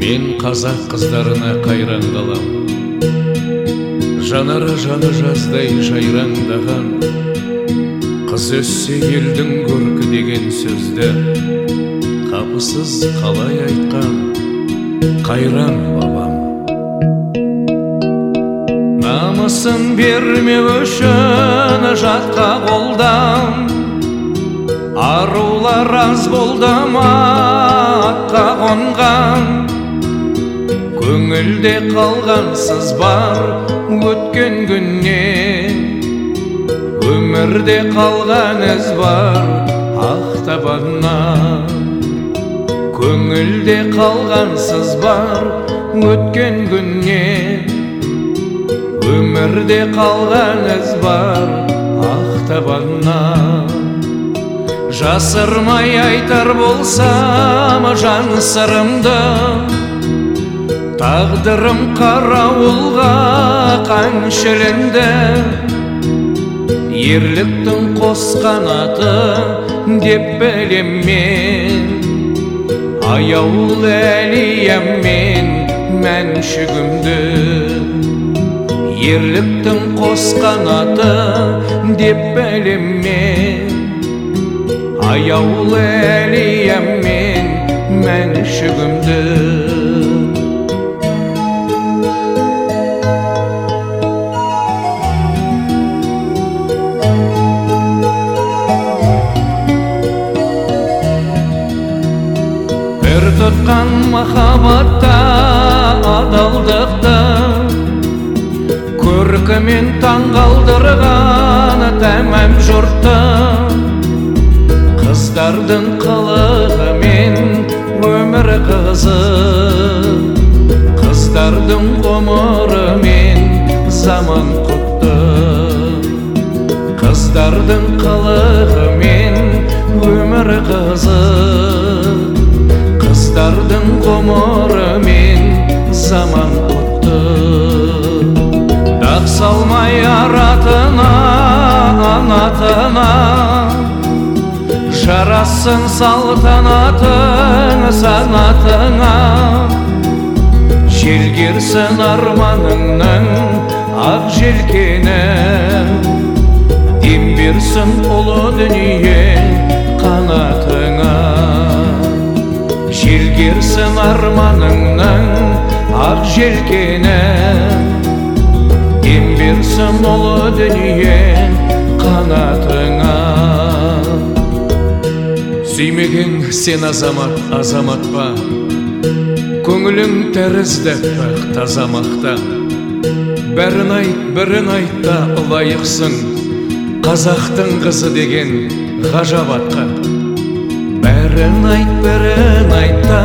Мен қазақ қыздарына қайран қалам. Жанары жаны жаздай жайраңдаған. Қыз өссе елдің көркі деген сөзді қапысыз қалай айтқан қайран бабам. Намысын бермеу үшін жатқа қолдан, арулар аз болды ма атқа қонған. Көңілде қалғансыз бар өткен күннен, өмірде қалған із бар ақтабаннан. Көңілде қалғансыз бар өткен күннен, өмірде қалған із бар ақтабаннан. Жасырмай айтар болсам жан сырымды, тағдырым қарауылға қаншілінді. Ерліктің қос қанаты деп білем мен, аяулы әлиям мен мәншігімді. Ерліктің қос қанаты деп білем мен, аяулы әлиям мен мәншігімді. Бір тұтқан махаббатта адалдықты, көркімен таңғалдырған тәмәм жұртты. Қыздардың қылығымен өмір қызық, қыздардың ғұмырымен заман құтты. Қыздардың қылығымен өмір қызық, қыздардың ғұмырымен заман құтты. Дақ салмай аратына, анатына, жарасын салтанатың санатыңа. Желгерсін арманыңның ақ желкені, дем берсін ұлы дүние қанатыңа. Желгерсін арманыңның ақ желкені, дем берсін ұлы дүние қанатыңа. Сүймеген сен азамат, азамат па? Көңілің тәрізді пәк тазамақта. Бәрін айт та ұлайықсың, қазақтың қызы деген ғажап атқа. Бәрін айт та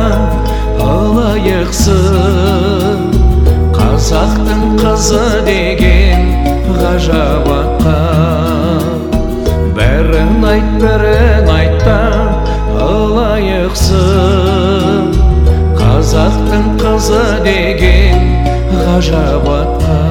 ұлайықсың, қазақтың қызы деген ғажап атқа. Бәрін айт та ұлайықсың, қазақтың қызы деген ғажап атқа.